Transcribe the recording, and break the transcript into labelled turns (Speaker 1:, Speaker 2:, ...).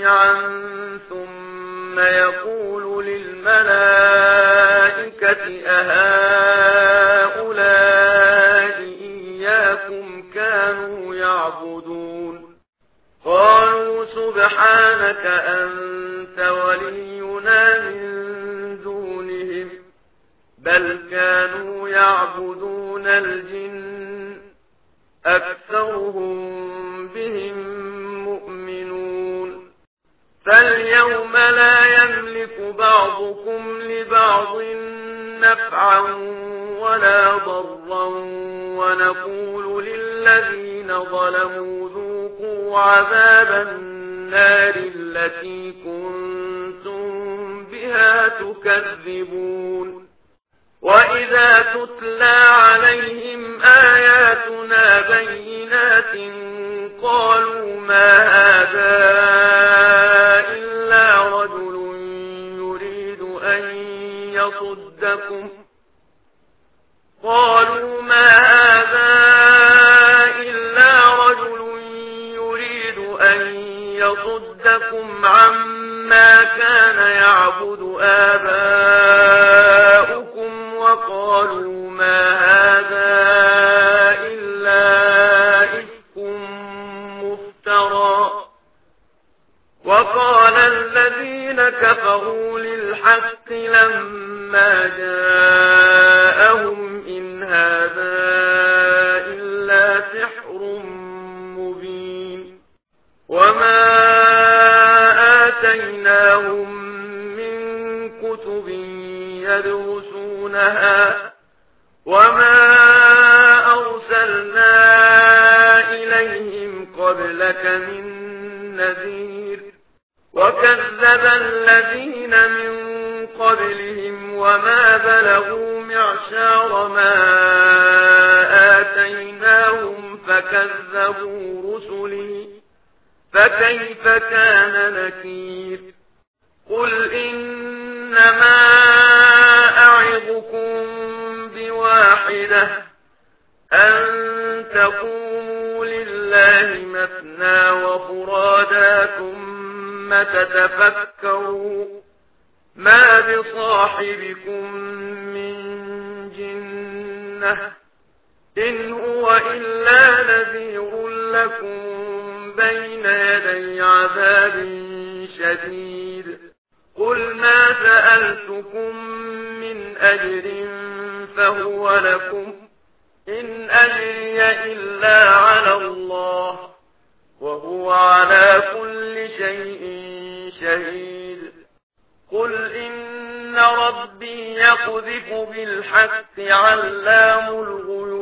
Speaker 1: جميعا ثم يقول للملائكة أهؤلاء إياكم كانوا يعبدون قالوا سبحانك أنت ولينا من دونهم بل كانوا يعبدون الجن أكثرهم بهم مؤمنون فاليوم لا يملك بعضكم لبعض نفعا ولا ضرا ونقول للذين ظلموا ذوقوا عذاب النار التي كنتم بها تكذبون وإذا تتلى عليهم آياتنا بينات قالوا ما هذا إلا رجل يريد أن يصدكم عما كان يعبد آباؤكم وقالوا ما هذا إلا إفك مفترى وقال الذين كفروا للحق لما جاءهم إن هذا إلا سحر مبين وما آتيناهم من كتب يدرسونها وما أرسلنا إليهم قبلك من نذير وكذب الذين من قبلهم وما بلغوا معشار ما آتيناهم فكذبوا رسلي فكيف كان نكير قل إنما أعظكم بواحدة أن تقوموا لله مثنى وفرادا ثم تتفكروا ما بصاحبكم من جنة إن هو إلا نذير لكم بين يدي عذاب شديد قل ما سألتكم من أجر فهو لكم إن أجري إلا على الله وهو على كل شيء شهيد قل إن ربي يقذف بالحق علام الغيوب